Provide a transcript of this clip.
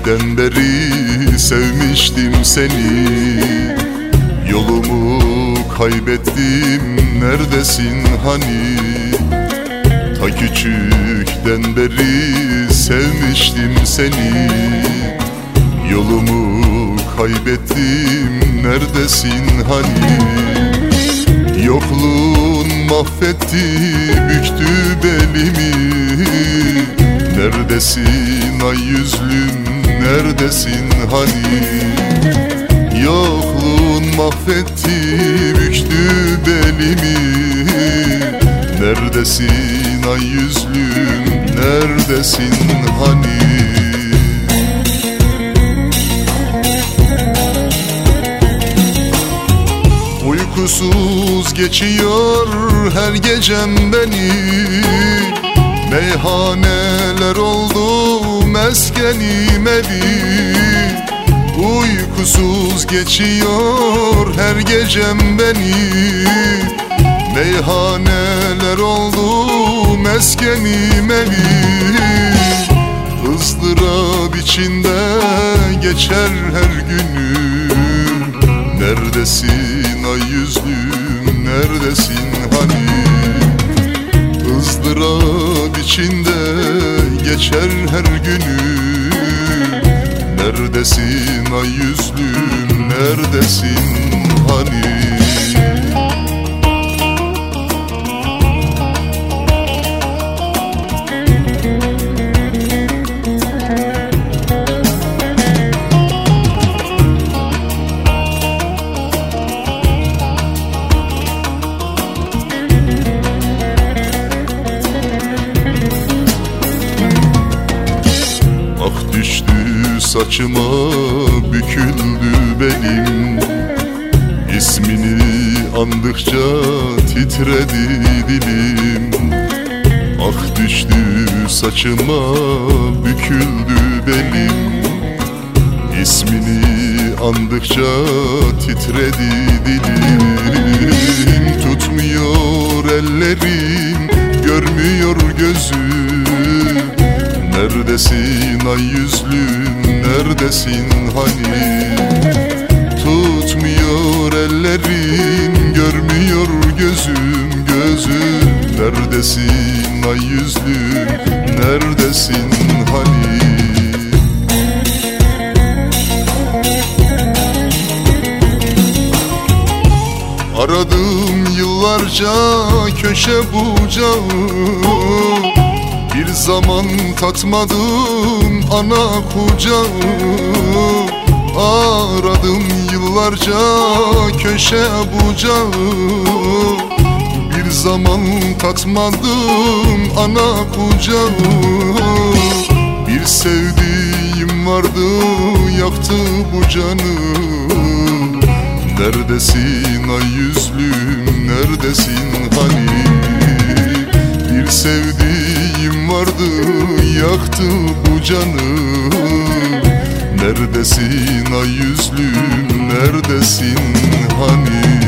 Küçüklükten beri sevmiştim seni. Yolumu kaybettim, neredesin hani? Ta küçükten beri sevmiştim seni. Yolumu kaybettim, neredesin hani? Yokluğun mahvetti, büktü belimi. Neredesin ay yüzlüm, neredesin hani? Yokluğun mahvetti, büktü belimi. Neredesin ay yüzlüm, neredesin hani? Uykusuz geçiyor her gecem benim. Meyhaneler oldu meskenim evim. Uykusuz geçiyor her gecem benim. Meyhaneler oldu meskenim evim. Izdırap içinde geçer her günüm. Neredesin ay yüzlüm, neredesin hani? Izdırap içinde geçer her günüm. Neredesin ay yüzlüm, neredesin hani? Ah düştü saçıma, büküldü belim. İsmini andıkça titredi dilim. Ah düştü saçıma, büküldü belim. İsmini andıkça titredi dilim. Tutmuyor ellerim, görmüyor gözüm. Neredesin ay yüzlüm, neredesin hani? Tutmuyor ellerim, görmüyor gözüm, gözüm. Neredesin ay yüzlüm, neredesin hani? Aradım yıllarca köşe bucağı. Bir zaman tatmadım ana kucağı. Aradım yıllarca köşe bucağı. Bir zaman tatmadım ana kucağı. Bir sevdiğim vardı, yaktı bu canı. Neredesin ay yüzlüm, neredesin hani? Bir sevdiğim vardı, yaktı bu canı. Neredesin ay yüzlüm, neredesin hani?